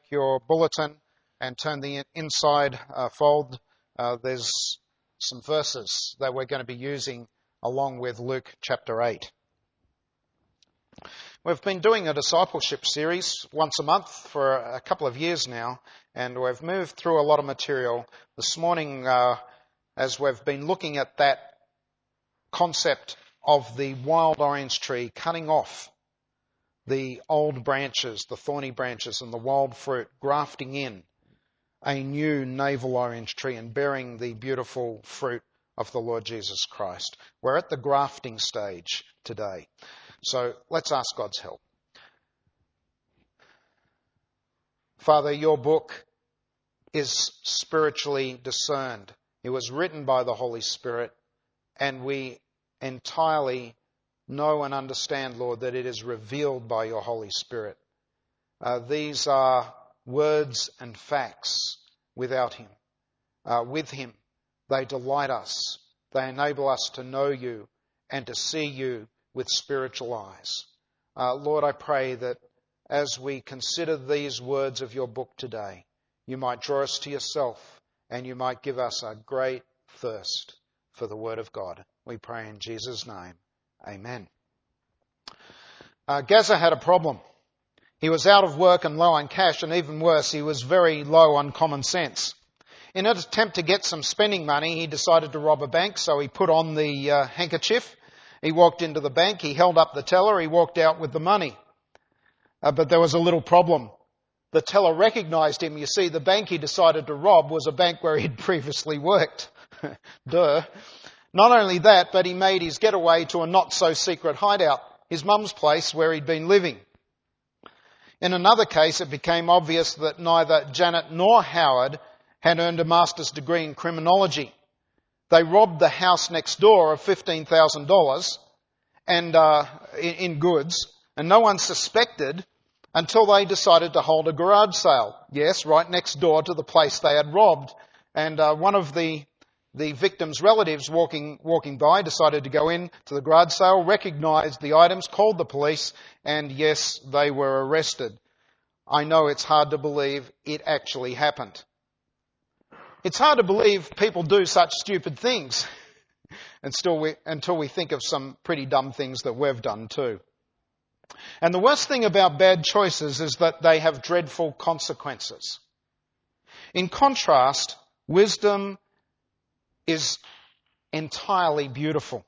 your bulletin and turn the inside fold, there's some verses that we're going to be using along with Luke chapter 8. We've been doing a discipleship series once a month for a couple of years now, and we've moved through a lot of material. This morning, as we've been looking at that concept of the wild orange tree, cutting off the old branches, the thorny branches and the wild fruit, grafting in a new navel orange tree and bearing the beautiful fruit of the Lord Jesus Christ. We're at the grafting stage today. So let's ask God's help. Father, your book is spiritually discerned. It was written by the Holy Spirit, and we entirely know and understand, Lord, that it is revealed by your Holy Spirit. These are words and facts without him. With him, they delight us. They enable us to know you and to see you with spiritual eyes. Lord, I pray that as we consider these words of your book today, you might draw us to yourself and you might give us a great thirst for the word of God. We pray in Jesus' name. Amen. Gaza had a problem. He was out of work and low on cash, and even worse, he was very low on common sense. In an attempt to get some spending money, he decided to rob a bank, so he put on the handkerchief. He walked into the bank, he held up the teller, he walked out with the money. But there was a little problem. The teller recognised him. You see, the bank he decided to rob was a bank where he'd previously worked. Duh. Not only that, but he made his getaway to a not-so-secret hideout, his mum's place where he'd been living. In another case, it became obvious that neither Janet nor Howard had earned a master's degree in criminology. They robbed the house next door of $15,000 and in goods, and no one suspected until they decided to hold a garage sale. Yes, right next door to the place they had robbed. And one of the victim's relatives walking by decided to go in to the garage sale, recognised the items, called the police, and yes, they were arrested. I know it's hard to believe it actually happened. It's hard to believe people do such stupid things until we think of some pretty dumb things that we've done too. And the worst thing about bad choices is that they have dreadful consequences. In contrast, wisdom is entirely beautiful.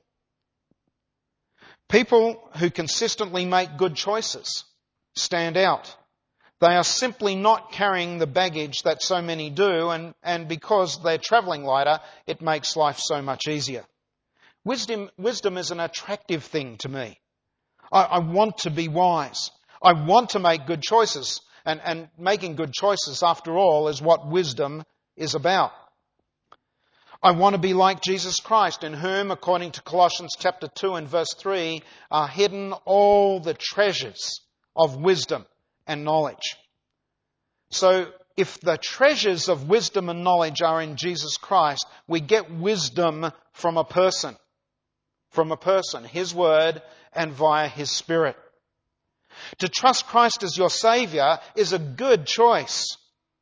People who consistently make good choices stand out. They are simply not carrying the baggage that so many do, and because they're travelling lighter, it makes life so much easier. Wisdom is an attractive thing to me. I want to be wise. I want to make good choices, and making good choices, after all, is what wisdom is about. I want to be like Jesus Christ, in whom, according to Colossians chapter 2 and verse 3, are hidden all the treasures of wisdom and knowledge. So, if the treasures of wisdom and knowledge are in Jesus Christ, we get wisdom from a person, His Word, and via His Spirit. To trust Christ as your Saviour is a good choice.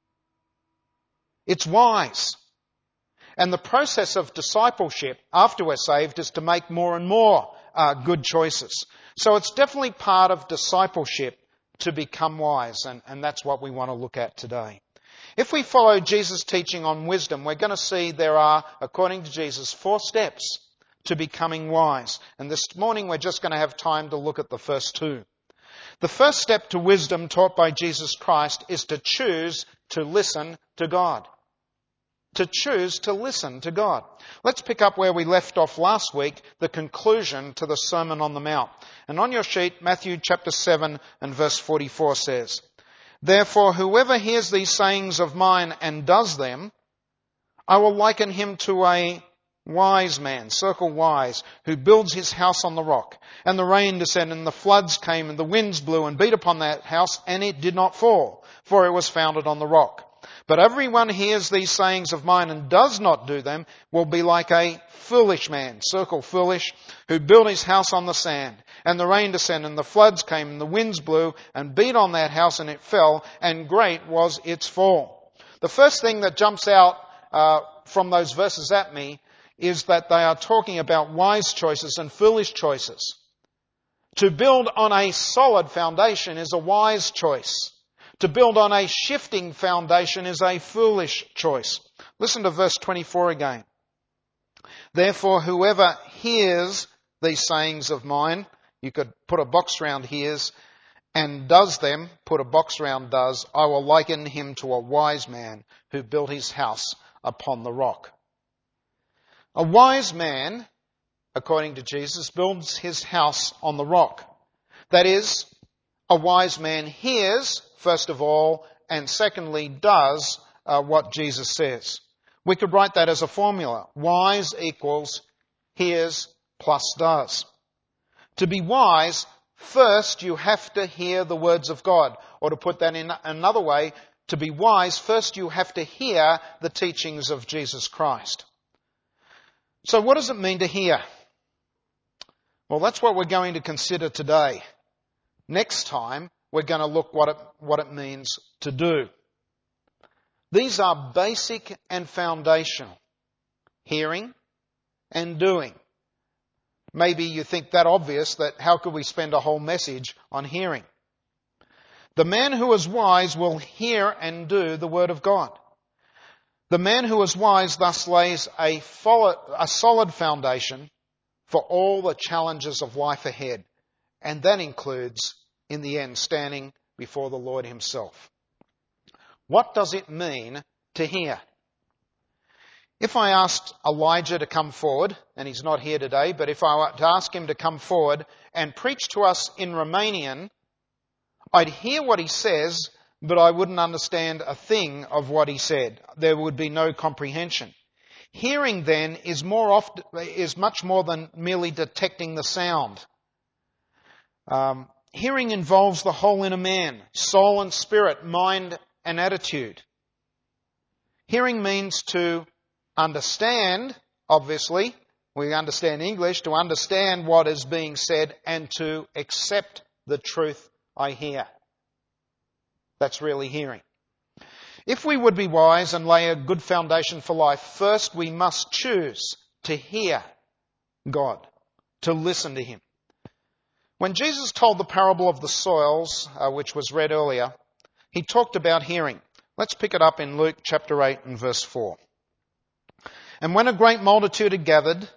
It's wise. And the process of discipleship after we're saved is to make more and more good choices. So it's definitely part of discipleship to become wise, and that's what we want to look at today. If we follow Jesus' teaching on wisdom, we're going to see there are, according to Jesus, 4 steps to becoming wise. And this morning we're just going to have time to look at the first 2. The first step to wisdom taught by Jesus Christ is to choose to listen to God. To choose to listen to God. Let's pick up where we left off last week, the conclusion to the Sermon on the Mount. And on your sheet, Matthew chapter 7 and verse 44 says, "Therefore, whoever hears these sayings of mine and does them, I will liken him to a wise man," circle wise, "who builds his house on the rock. And the rain descended, and the floods came, and the winds blew and beat upon that house, and it did not fall, for it was founded on the rock. But everyone hears these sayings of mine and does not do them will be like a foolish man, circle foolish, who built his house on the sand. And the rain descended, and the floods came, and the winds blew and beat on that house, and it fell, and great was its fall. The first thing that jumps out from those verses at me is that they are talking about wise choices and foolish choices. To build on a solid foundation is a wise choice. To build on a shifting foundation is a foolish choice. Listen to verse 24 again. Therefore, whoever hears these sayings of mine, you could put a box round hears, and does them, put a box round does, I will liken him to a wise man who built his house upon the rock. A wise man, according to Jesus, builds his house on the rock. That is, a wise man hears, first of all, and secondly, does what Jesus says. We could write that as a formula. Wise equals hears plus does. To be wise, first you have to hear the words of God. Or to put that in another way, to be wise, first you have to hear the teachings of Jesus Christ. So what does it mean to hear? Well, that's what we're going to consider today. Next time, we're going to look what it means to do. These are basic and foundational. Hearing and doing. Maybe you think that obvious, that how could we spend a whole message on hearing? The man who is wise will hear and do the word of God. The man who is wise thus lays a solid foundation for all the challenges of life ahead. And that includes, in the end, standing before the Lord himself. What does it mean to hear? If I asked Elijah to come forward, and he's not here today, but if I were to ask him to come forward and preach to us in Romanian, I'd hear what he says, but I wouldn't understand a thing of what he said. There would be no comprehension. Hearing then is much more than merely detecting the sound. Hearing involves the whole inner man, soul and spirit, mind and attitude. Hearing means to understand, obviously, we understand English, to understand what is being said and to accept the truth I hear. That's really hearing. If we would be wise and lay a good foundation for life, first we must choose to hear God, to listen to him. When Jesus told the parable of the soils, which was read earlier, he talked about hearing. Let's pick it up in Luke chapter 8 and verse 4. And when a great multitude had gathered,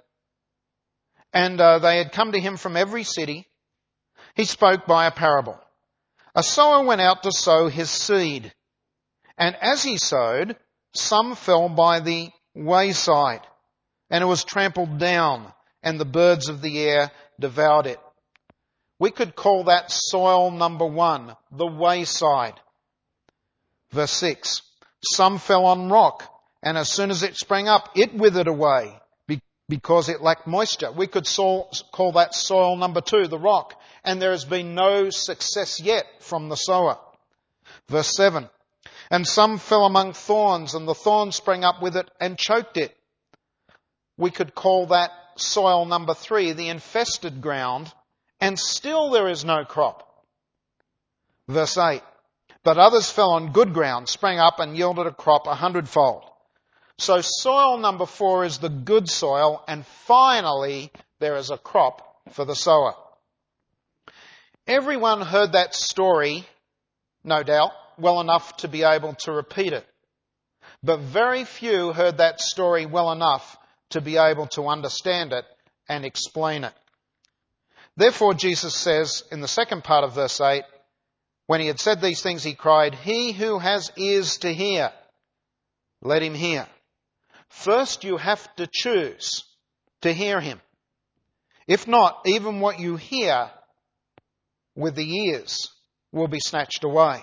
and they had come to him from every city, he spoke by a parable. A sower went out to sow his seed. And as he sowed, some fell by the wayside, and it was trampled down, and the birds of the air devoured it. We could call that soil number 1, the wayside. Verse 6, some fell on rock, and as soon as it sprang up, it withered away because it lacked moisture. We could call that soil number 2, the rock, and there has been no success yet from the sower. Verse 7, and some fell among thorns, and the thorns sprang up with it and choked it. We could call that soil number 3, the infested ground, and still there is no crop. Verse 8, but others fell on good ground, sprang up and yielded a crop 100-fold. So soil number 4 is the good soil, and finally there is a crop for the sower. Everyone heard that story, no doubt, well enough to be able to repeat it. But very few heard that story well enough to be able to understand it and explain it. Therefore, Jesus says in the second part of verse 8, when he had said these things, he cried, he who has ears to hear, let him hear. First, you have to choose to hear him. If not, even what you hear with the ears will be snatched away.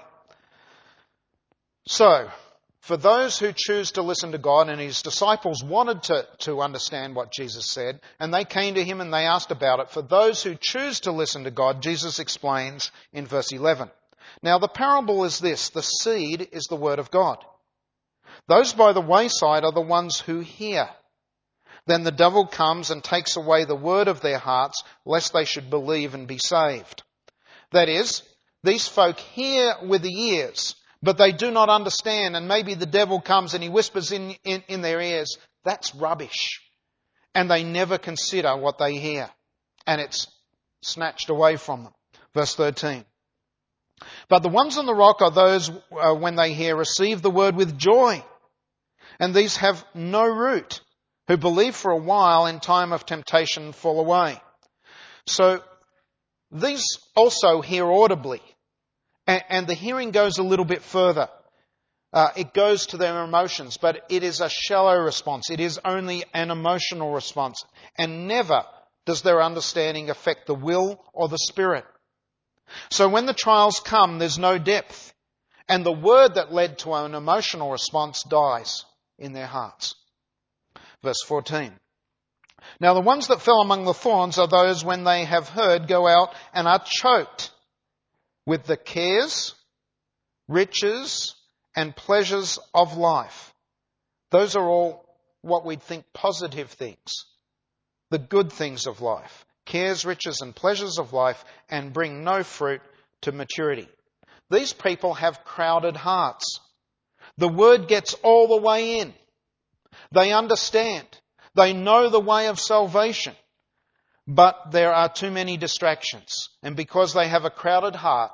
So, for those who choose to listen to God, and his disciples wanted to understand what Jesus said, and they came to him and they asked about it, for those who choose to listen to God, Jesus explains in verse 11. Now the parable is this, the seed is the word of God. Those by the wayside are the ones who hear. Then the devil comes and takes away the word of their hearts, lest they should believe and be saved. That is, these folk hear with the ears, but they do not understand, and maybe the devil comes and he whispers in their ears, that's rubbish. And they never consider what they hear, and it's snatched away from them. Verse 13. But the ones on the rock are those, when they hear, receive the word with joy. And these have no root, who believe for a while, in time of temptation fall away. So these also hear audibly, and the hearing goes a little bit further. It goes to their emotions, but it is a shallow response. It is only an emotional response, and never does their understanding affect the will or the spirit. So when the trials come, there's no depth, and the word that led to an emotional response dies in their hearts. Verse 14. Now the ones that fell among the thorns are those when they have heard go out and are choked with the cares, riches, and pleasures of life. Those are all what we'd think positive things, the good things of life. Cares, riches, and pleasures of life, and bring no fruit to maturity. These people have crowded hearts. The word gets all the way in. They understand. They know the way of salvation. But there are too many distractions. And because they have a crowded heart,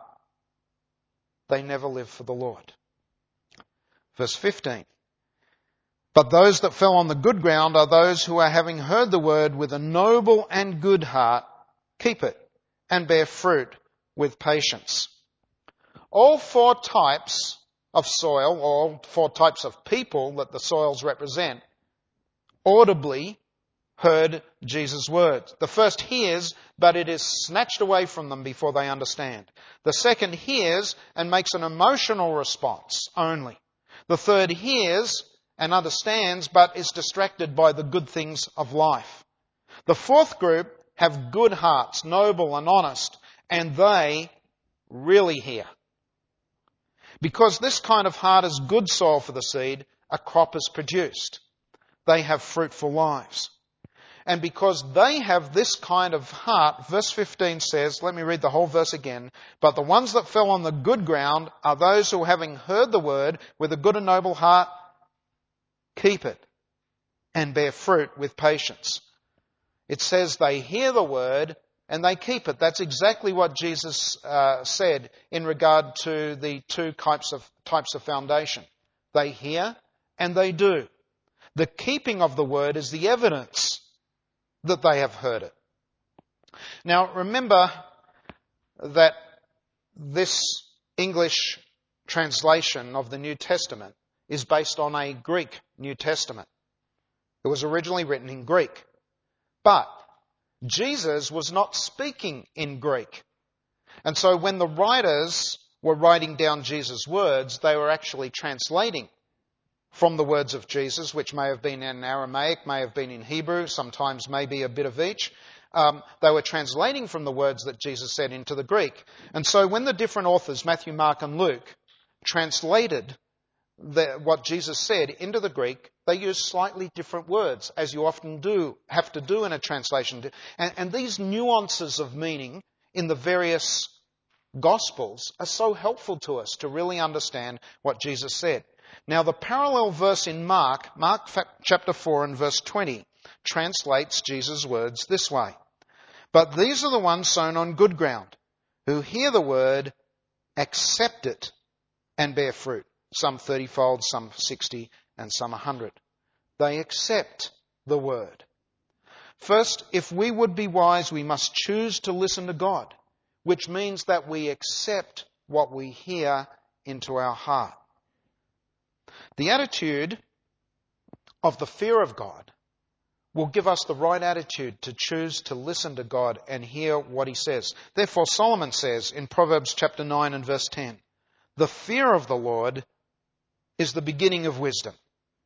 they never live for the Lord. Verse 15. But those that fell on the good ground are those who are, having heard the word with a noble and good heart, keep it and bear fruit with patience. All four types of soil, or all four types of people that the soils represent, audibly heard Jesus' words. The first hears, but it is snatched away from them before they understand. The second hears and makes an emotional response only. The third hears and understands, but is distracted by the good things of life. The fourth group have good hearts, noble and honest, and they really hear. Because this kind of heart is good soil for the seed, a crop is produced. They have fruitful lives. And because they have this kind of heart, verse 15 says, let me read the whole verse again, but the ones that fell on the good ground are those who, having heard the word with a good and noble heart, keep it and bear fruit with patience. It says they hear the word and they keep it. That's exactly what Jesus said in regard to the two types of foundation. They hear and they do. The keeping of the word is the evidence that they have heard it. Now remember that this English translation of the New Testament is based on a Greek New Testament. It was originally written in Greek. But Jesus was not speaking in Greek. And so when the writers were writing down Jesus' words, they were actually translating from the words of Jesus, which may have been in Aramaic, may have been in Hebrew, sometimes maybe a bit of each. They were translating from the words that Jesus said into the Greek. And so when the different authors, Matthew, Mark and Luke, translated what Jesus said into the Greek, they used slightly different words, as you often have to do in a translation. And these nuances of meaning in the various Gospels are so helpful to us to really understand what Jesus said. Now the parallel verse in Mark chapter 4 and verse 20, translates Jesus' words this way. But these are the ones sown on good ground, who hear the word, accept it, and bear fruit. Some 30-fold, some 60, and some 100. They accept the word. First, if we would be wise, we must choose to listen to God, which means that we accept what we hear into our heart. The attitude of the fear of God will give us the right attitude to choose to listen to God and hear what He says. Therefore, Solomon says in Proverbs chapter 9 and verse 10, the fear of the Lord is the beginning of wisdom.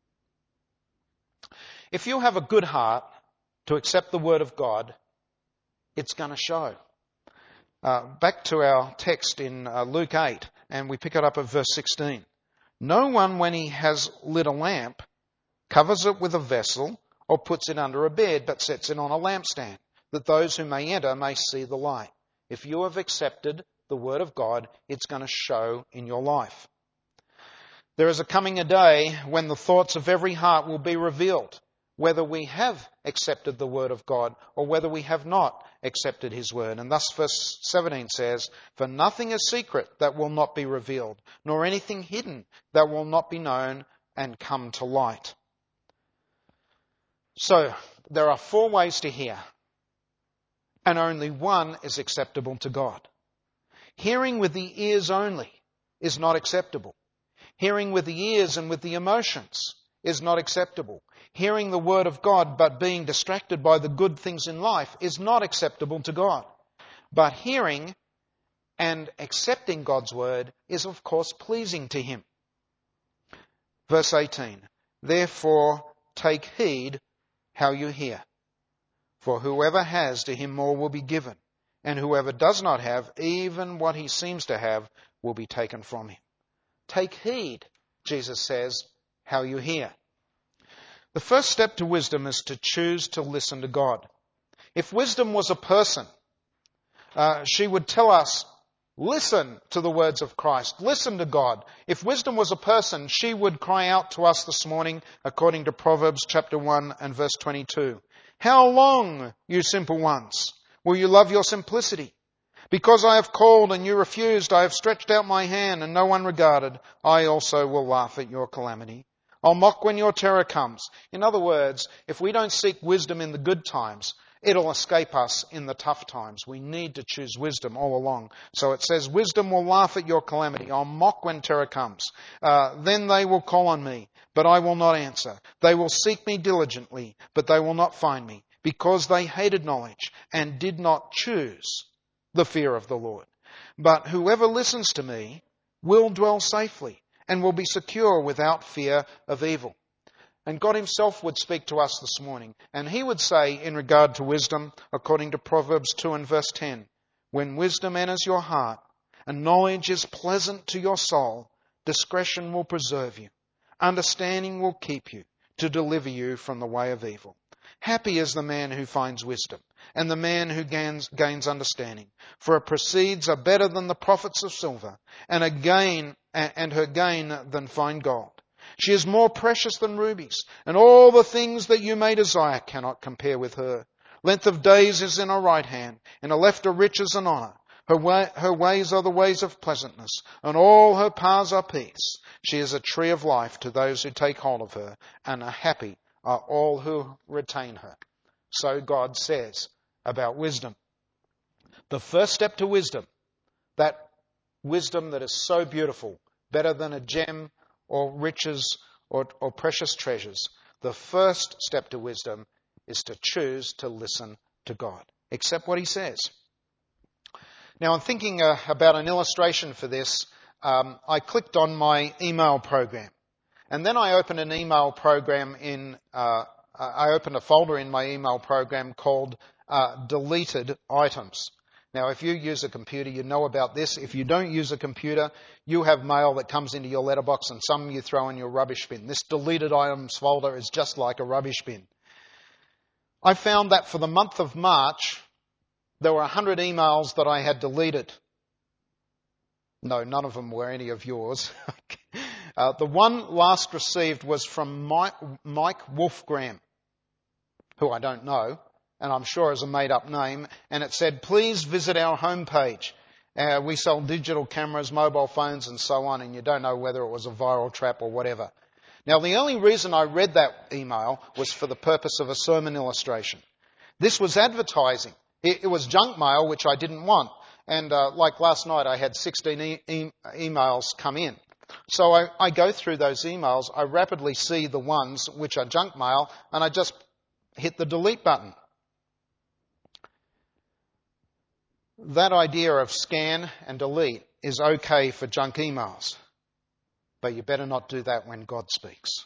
If you have a good heart to accept the word of God, it's going to show. Back to our text in Luke 8, and we pick it up at verse 16. No one, when he has lit a lamp, covers it with a vessel or puts it under a bed, but sets it on a lampstand, that those who may enter may see the light. If you have accepted the word of God, it's going to show in your life. There is a day when the thoughts of every heart will be revealed, whether we have accepted the word of God or whether we have not accepted his word. And thus verse 17 says, "For nothing is secret that will not be revealed, nor anything hidden that will not be known and come to light." So, there are 4 ways to hear, and only one is acceptable to God. Hearing with the ears only is not acceptable. Hearing with the ears and with the emotions is not acceptable. Hearing the word of God but being distracted by the good things in life is not acceptable to God. But hearing and accepting God's word is of course pleasing to him. Verse 18, "Therefore take heed how you hear. For whoever has, to him more will be given. And whoever does not have, even what he seems to have, will be taken from him." Take heed, Jesus says, how you hear. The first step to wisdom is to choose to listen to God. If wisdom was a person, she would tell us, listen to the words of Christ. Listen to God. If wisdom was a person, she would cry out to us this morning, according to Proverbs chapter 1 and verse 22. "How long, you simple ones, will you love your simplicity? Because I have called and you refused, I have stretched out my hand and no one regarded. I also will laugh at your calamity. I'll mock when your terror comes." In other words, if we don't seek wisdom in the good times, it'll escape us in the tough times. We need to choose wisdom all along. So it says, "Wisdom will laugh at your calamity. I'll mock when terror comes. Then they will call on me, but I will not answer. They will seek me diligently, but they will not find me, because they hated knowledge and did not choose the fear of the Lord. But whoever listens to me will dwell safely and will be secure without fear of evil." And God himself would speak to us this morning. And he would say in regard to wisdom, according to Proverbs 2 and verse 10, "When wisdom enters your heart and knowledge is pleasant to your soul, discretion will preserve you. Understanding will keep you to deliver you from the way of evil. Happy is the man who finds wisdom, and the man who gains understanding. For her proceeds are better than the profits of silver, and her gain than fine gold. She is more precious than rubies, and all the things that you may desire cannot compare with her. Length of days is in her right hand, and her left are riches and honour. Her ways are the ways of pleasantness, and all her paths are peace. She is a tree of life to those who take hold of her, and are happy are all who retain her." So God says about wisdom. The first step to wisdom, that wisdom that is so beautiful, better than a gem or riches or precious treasures, the first step to wisdom is to choose to listen to God. Accept what he says. Now, I'm thinking about an illustration for this. I clicked on my email program. And then I opened an email program I opened a folder in my email program called Deleted Items. Now, if you use a computer, you know about this. If you don't use a computer, you have mail that comes into your letterbox and some you throw in your rubbish bin. This Deleted Items folder is just like a rubbish bin. I found that for the month of March, there were 100 emails that I had deleted. No, none of them were any of yours. The one last received was from Mike Wolfgram, who I don't know, and I'm sure is a made-up name, and it said, "Please visit our homepage. We sell digital cameras, mobile phones, and so on," and you don't know whether it was a viral trap or whatever. Now, the only reason I read that email was for the purpose of a sermon illustration. This was advertising. It was junk mail, which I didn't want. And like last night, I had 16 emails come in. So I go through those emails. I rapidly see the ones which are junk mail, and I just hit the delete button. That idea of scan and delete is okay for junk emails, but you better not do that when God speaks.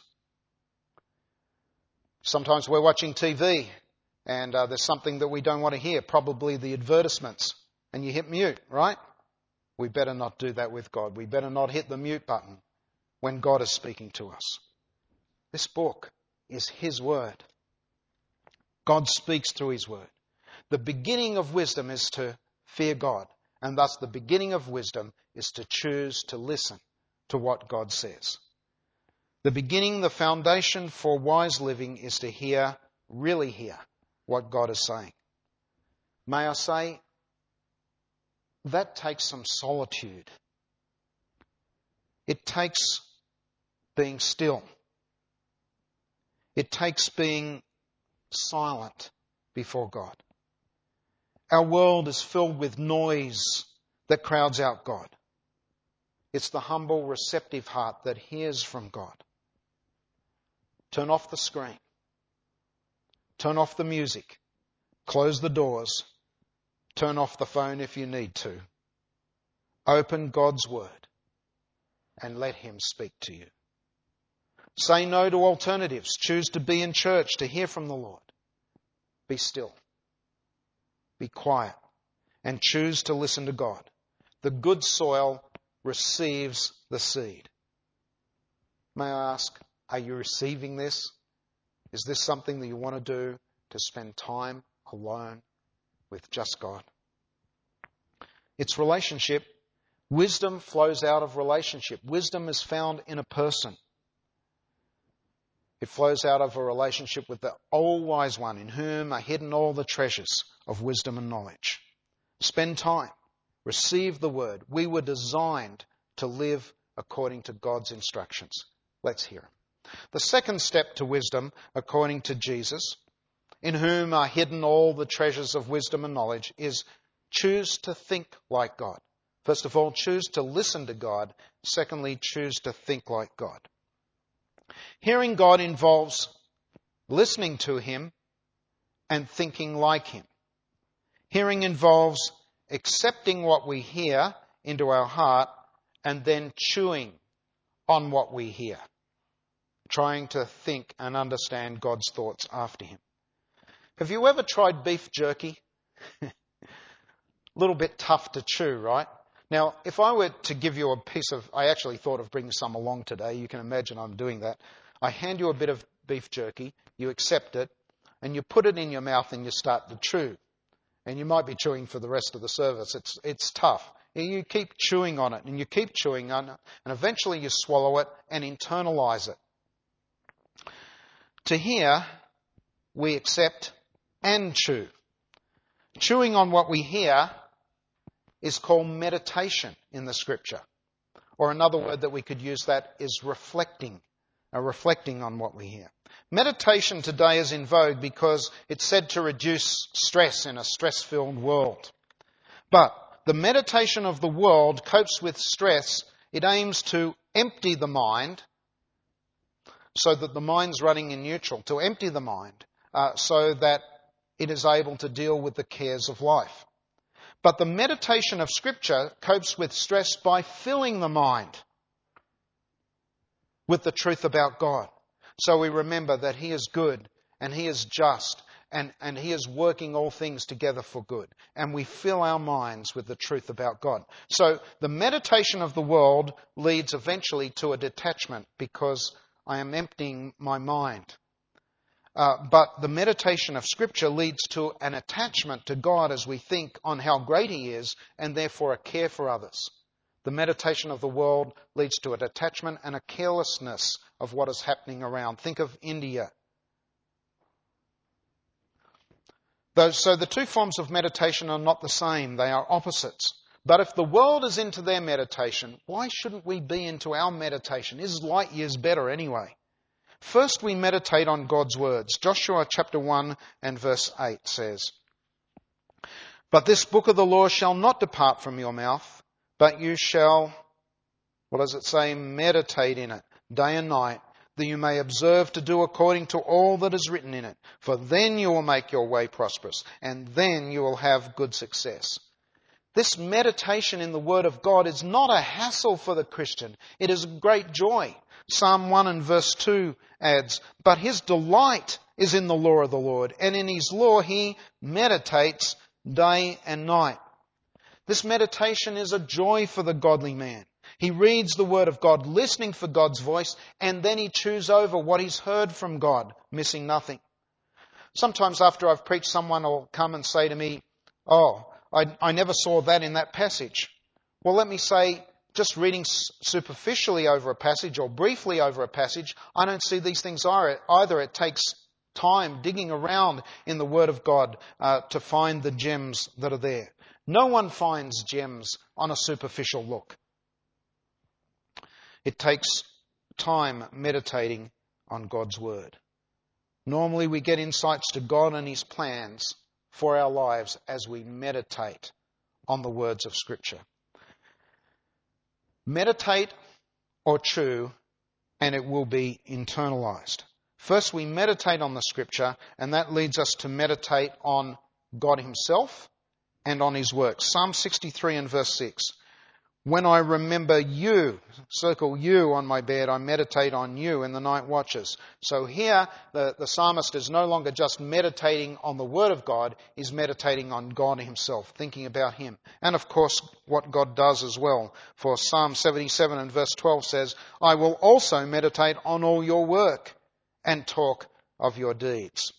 Sometimes we're watching TV and there's something that we don't want to hear, probably the advertisements, and you hit mute, right? We better not do that with God. We better not hit the mute button. when God is speaking to us. This book is His Word. God speaks through His Word. The beginning of wisdom is to fear God, and thus the beginning of wisdom is to choose to listen to what God says. The beginning, the foundation for wise living is to hear, really hear, what God is saying. May I say, that takes some solitude. It takes being still. It takes being silent before God. Our world is filled with noise that crowds out God. It's the humble, receptive heart that hears from God. Turn off the screen. Turn off the music. Close the doors. Turn off the phone if you need to. Open God's Word and let Him speak to you. Say no to alternatives. Choose to be in church to hear from the Lord. Be still. Be quiet. And choose to listen to God. The good soil receives the seed. May I ask, are you receiving this? Is this something that you want to do, to spend time alone with just God? It's relationship. Wisdom flows out of relationship. Wisdom is found in a person. It flows out of a relationship with the all-wise one, in whom are hidden all the treasures of wisdom and knowledge. Spend time. Receive the Word. We were designed to live according to God's instructions. Let's hear Him. The second step to wisdom, according to Jesus, in whom are hidden all the treasures of wisdom and knowledge, is choose to think like God. First of all, choose to listen to God. Secondly, choose to think like God. Hearing God involves listening to Him and thinking like Him. Hearing involves accepting what we hear into our heart and then chewing on what we hear, trying to think and understand God's thoughts after Him. Have you ever tried beef jerky? A little bit tough to chew, right? Now, if I were to give you a piece of, I actually thought of bringing some along today. You can imagine I'm doing that. I hand you a bit of beef jerky, you accept it, and you put it in your mouth and you start to chew. And you might be chewing for the rest of the service. It's tough. You keep chewing on it and you keep chewing on it, and eventually you swallow it and internalize it. To hear, we accept and chew. Chewing on what we hear is called meditation in the Scripture. Or another word that we could use that is reflecting on what we hear. Meditation today is in vogue because it's said to reduce stress in a stress-filled world. But the meditation of the world copes with stress. It aims to empty the mind so that the mind's running in neutral, to empty the mind so that it is able to deal with the cares of life. But the meditation of Scripture copes with stress by filling the mind with the truth about God. So we remember that He is good and He is just and He is working all things together for good. And we fill our minds with the truth about God. So the meditation of the world leads eventually to a detachment because I am emptying my mind. But the meditation of Scripture leads to an attachment to God as we think on how great He is and therefore a care for others. The meditation of the world leads to a detachment and a carelessness of what is happening around. Think of India. So the two forms of meditation are not the same. They are opposites. But if the world is into their meditation, why shouldn't we be into our meditation? Is light years better anyway? First, we meditate on God's words. Joshua chapter 1 and verse 8 says, "But this book of the law shall not depart from your mouth, but you shall," what does it say? "Meditate in it day and night, that you may observe to do according to all that is written in it. For then you will make your way prosperous, and then you will have good success." This meditation in the Word of God is not a hassle for the Christian. It is great joy. Psalm 1 and verse 2 adds, "But his delight is in the law of the Lord, and in His law he meditates day and night." This meditation is a joy for the godly man. He reads the Word of God, listening for God's voice, and then he chews over what he's heard from God, missing nothing. Sometimes after I've preached, someone will come and say to me, "Oh, I never saw that in that passage." Well, let me say, just reading superficially over a passage or briefly over a passage, I don't see these things either. It takes time digging around in the Word of God to find the gems that are there. No one finds gems on a superficial look. It takes time meditating on God's Word. Normally we get insights to God and His plans for our lives as we meditate on the words of Scripture. Meditate or chew and it will be internalized. First we meditate on the Scripture, and that leads us to meditate on God Himself and on His works. Psalm 63 and verse 6. When I remember you, circle you on my bed, I meditate on you in the night watches. So here, the psalmist is no longer just meditating on the Word of God, he's meditating on God Himself, thinking about Him. And of course, what God does as well. For Psalm 77 and verse 12 says, I will also meditate on all your work and talk of your deeds.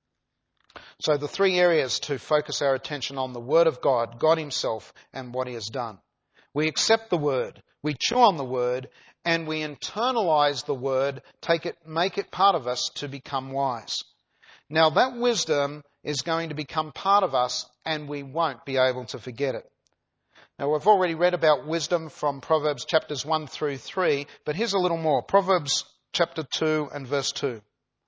So the three areas to focus our attention on: the Word of God, God Himself, and what He has done. We accept the Word, we chew on the Word, and we internalize the Word, make it part of us to become wise. Now that wisdom is going to become part of us, and we won't be able to forget it. Now we've already read about wisdom from Proverbs chapters 1 through 3, but here's a little more. Proverbs chapter 2 and verse 2.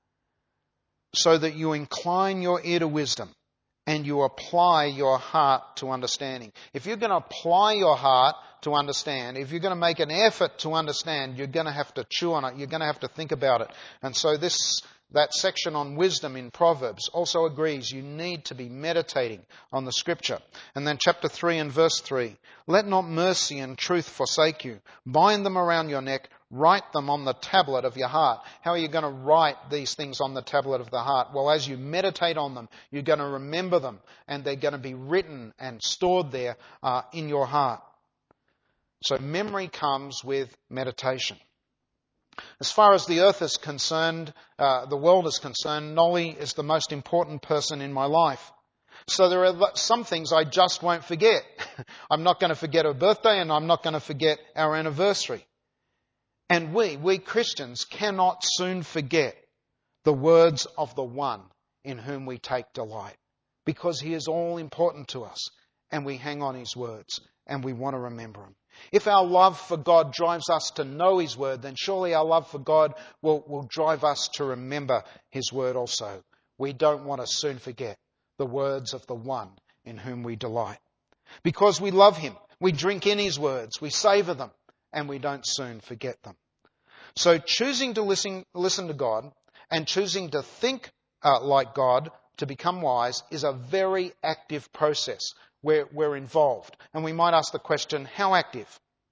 So that you incline your ear to wisdom, and you apply your heart to understanding. If you're going to apply your heart to understand, if you're going to make an effort to understand, you're going to have to chew on it. You're going to have to think about it. And so that section on wisdom in Proverbs also agrees you need to be meditating on the Scripture. And then chapter 3 and verse 3. Let not mercy and truth forsake you. Bind them around your neck. Write them on the tablet of your heart. How are you going to write these things on the tablet of the heart? Well, as you meditate on them, you're going to remember them, and they're going to be written and stored there in your heart. So memory comes with meditation. As far as the earth is concerned, the world is concerned, Nolly is the most important person in my life. So there are some things I just won't forget. I'm not going to forget her birthday, and I'm not going to forget our anniversary. And we Christians cannot soon forget the words of the one in whom we take delight, because He is all important to us, and we hang on His words, and we want to remember Him. If our love for God drives us to know His Word, then surely our love for God will drive us to remember His Word also. We don't want to soon forget the words of the one in whom we delight. Because we love Him, we drink in His words, we savour them, and we don't soon forget them. So choosing to listen to God and choosing to think like God to become wise is a very active process where we're involved. And we might ask the question, how active?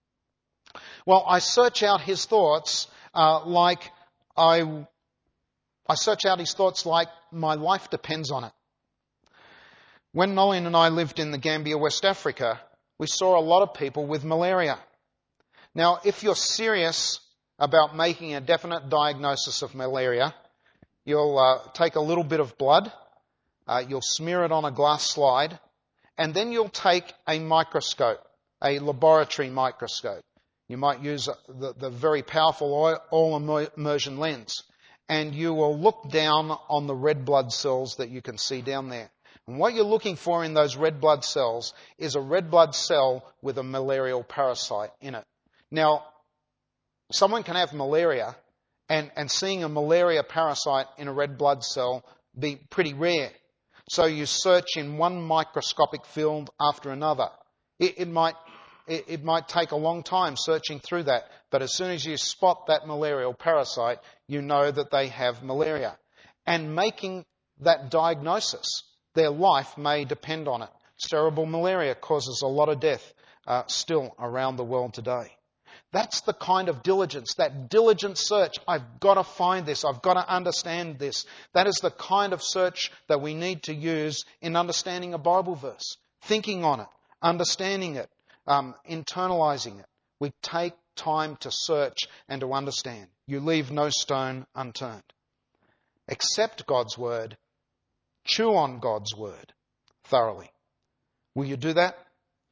Well, I search out His thoughts like my life depends on it. When Nolene and I lived in the Gambia, West Africa, we saw a lot of people with malaria. Now, if you're serious about making a definite diagnosis of malaria, you'll take a little bit of blood, you'll smear it on a glass slide, and then you'll take a microscope, a laboratory microscope. You might use the very powerful oil immersion lens, and you will look down on the red blood cells that you can see down there. And what you're looking for in those red blood cells is a red blood cell with a malarial parasite in it. Now, someone can have malaria, and seeing a malaria parasite in a red blood cell be pretty rare. So you search in one microscopic field after another. It might take a long time searching through that, but as soon as you spot that malarial parasite, you know that they have malaria. And making that diagnosis, their life may depend on it. Cerebral malaria causes a lot of death still around the world today. That's the kind of diligence, that diligent search. I've got to find this. I've got to understand this. That is the kind of search that we need to use in understanding a Bible verse. Thinking on it, understanding it, internalizing it. We take time to search and to understand. You leave no stone unturned. Accept God's word. Chew on God's word thoroughly. Will you do that?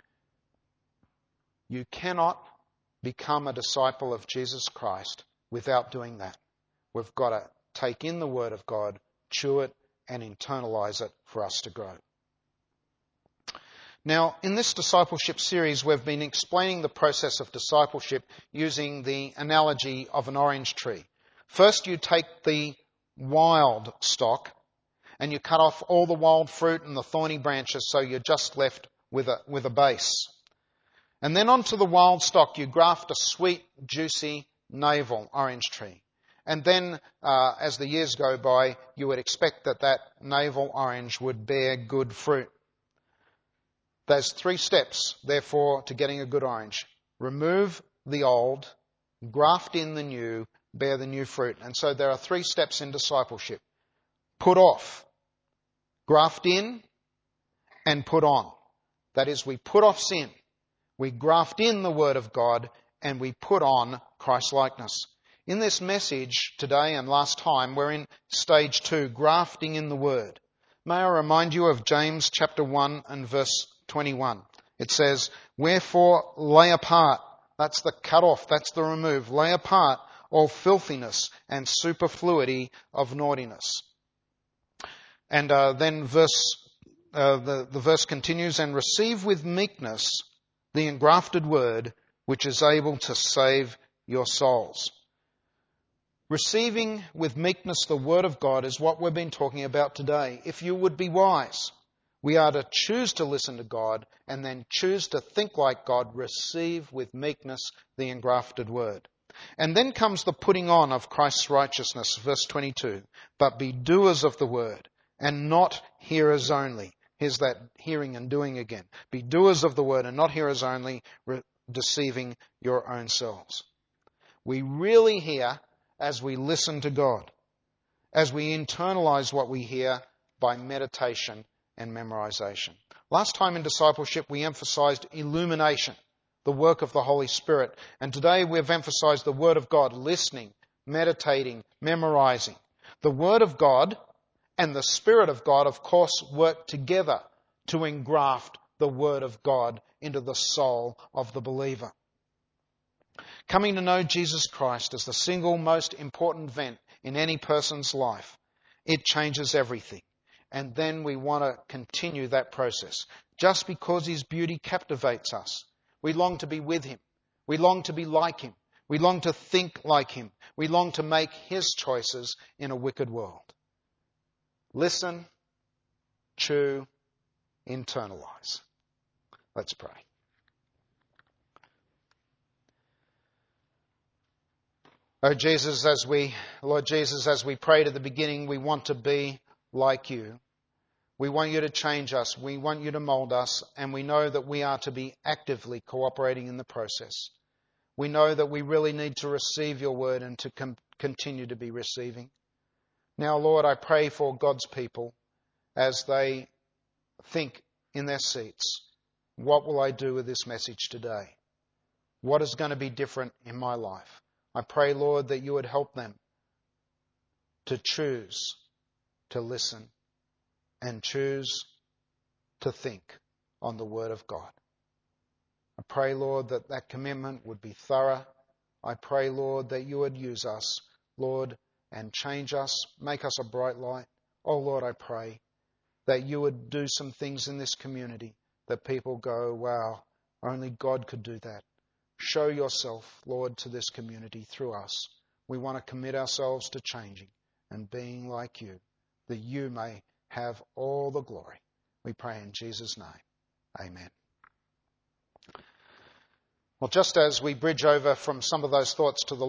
You cannot become a disciple of Jesus Christ without doing that. We've got to take in the word of God, chew it, and internalize it for us to grow. Now, in this discipleship series, we've been explaining the process of discipleship using the analogy of an orange tree. First, you take the wild stock and you cut off all the wild fruit and the thorny branches, so you're just left with a base. And then onto the wild stock, you graft a sweet, juicy navel orange tree. And then, as the years go by, you would expect that navel orange would bear good fruit. There's 3 steps, therefore, to getting a good orange. Remove the old, graft in the new, bear the new fruit. And so there are 3 steps in discipleship. Put off, graft in, and put on. That is, we put off sin, we graft in the Word of God, and we put on Christ-likeness. In this message today and last time, we're in stage 2, grafting in the Word. May I remind you of James chapter 1 and verse 21. It says, "Wherefore lay apart," that's the cut off, that's the remove, "lay apart all filthiness and superfluity of naughtiness." And then the verse continues, "And receive with meekness the engrafted word, which is able to save your souls." Receiving with meekness the word of God is what we've been talking about today. If you would be wise, we are to choose to listen to God and then choose to think like God. Receive with meekness the engrafted word. And then comes the putting on of Christ's righteousness, verse 22. "But be doers of the word and not hearers only." Here's that hearing and doing again. Be doers of the word and not hearers only, deceiving your own selves. We really hear as we listen to God, as we internalize what we hear by meditation and memorization. Last time in discipleship, we emphasized illumination, the work of the Holy Spirit. And today we've emphasized the Word of God, listening, meditating, memorizing. The Word of God and the Spirit of God, of course, work together to engraft the Word of God into the soul of the believer. Coming to know Jesus Christ is the single most important event in any person's life. It changes everything. And then we want to continue that process. Just because His beauty captivates us, we long to be with Him. We long to be like Him. We long to think like Him. We long to make His choices in a wicked world. Listen, chew, internalize. Let's pray. Lord Jesus, as we prayed at the beginning, we want to be like You. We want You to change us. We want You to mold us. And we know that we are to be actively cooperating in the process. We know that we really need to receive Your word and to continue to be receiving. Now, Lord, I pray for God's people as they think in their seats, what will I do with this message today? What is going to be different in my life? I pray, Lord, that You would help them to choose to listen and choose to think on the Word of God. I pray, Lord, that commitment would be thorough. I pray, Lord, that You would use us, Lord, and change us, make us a bright light. Oh, Lord, I pray that You would do some things in this community that people go, wow, only God could do that. Show Yourself, Lord, to this community through us. We want to commit ourselves to changing and being like You, that You may have all the glory. We pray in Jesus' name. Amen. Well, just as we bridge over from some of those thoughts to the